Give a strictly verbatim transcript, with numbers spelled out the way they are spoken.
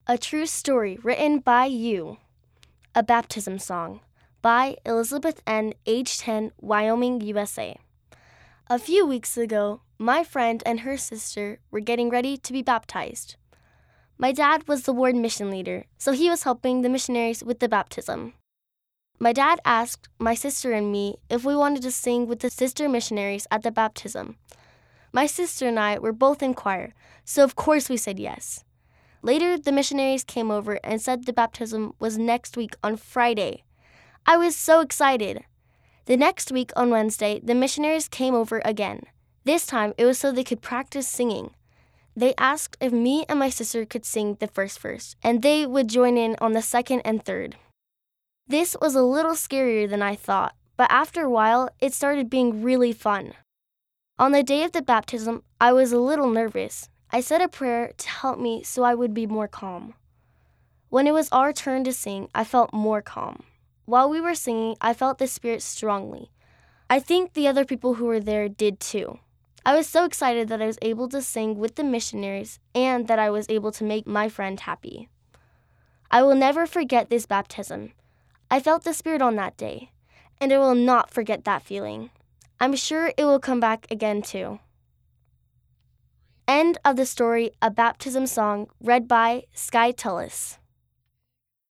A True Story Written by You. A Baptism Song by Elizabeth N., age ten, Wyoming, U S A. A few weeks ago, my friend and her sister were getting ready to be baptized. My dad was the ward mission leader, so he was helping the missionaries with the baptism. My dad asked my sister and me if we wanted to sing with the sister missionaries at the baptism. My sister and I were both in choir, so of course we said yes. Later, the missionaries came over and said the baptism was next week on Friday. I was so excited. The next week on Wednesday, the missionaries came over again. This time, it was so they could practice singing. They asked if me and my sister could sing the first verse, and they would join in on the second and third. This was a little scarier than I thought, but after a while, it started being really fun. On the day of the baptism, I was a little nervous. I said a prayer to help me so I would be more calm. When it was our turn to sing, I felt more calm. While we were singing, I felt the Spirit strongly. I think the other people who were there did too. I was so excited that I was able to sing with the missionaries and that I was able to make my friend happy. I will never forget this baptism. I felt the Spirit on that day, and I will not forget that feeling. I'm sure it will come back again too. End of the story, A Baptism Song, read by Sky Tullis.